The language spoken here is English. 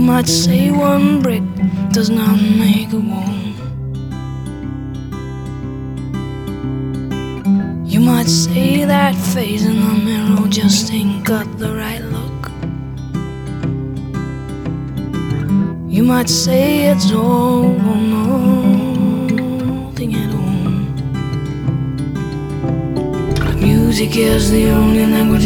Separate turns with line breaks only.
might say one brick does not make a wall. You might say that face in the mirror just ain't got the right look. You might say it's all or nothing at all. But music is the only language